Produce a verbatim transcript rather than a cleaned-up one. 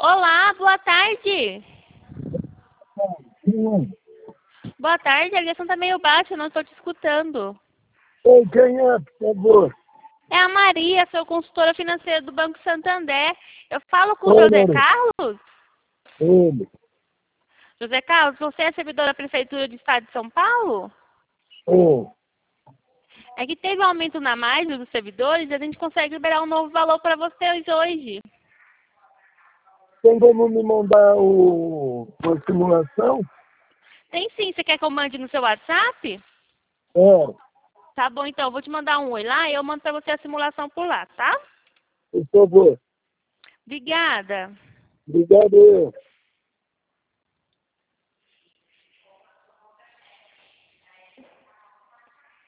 Olá, boa tarde. Sim. Boa tarde, a ligação tá meio baixa, eu não estou te escutando. Ei, quem é, por favor? É a Maria, sou consultora financeira do Banco Santander. Eu falo com o Oi, José Maria. Carlos? Ele. José Carlos, você é servidor da Prefeitura do Estado de São Paulo? Ô, É que teve um aumento na margem dos servidores e a gente consegue liberar um novo valor para vocês hoje. tem como me mandar o, a simulação? Tem sim, você quer que eu mande no seu WhatsApp? É, Tá bom, então, eu vou te mandar um oi lá e eu mando para você a simulação por lá, tá? por favor. Obrigada. Obrigado.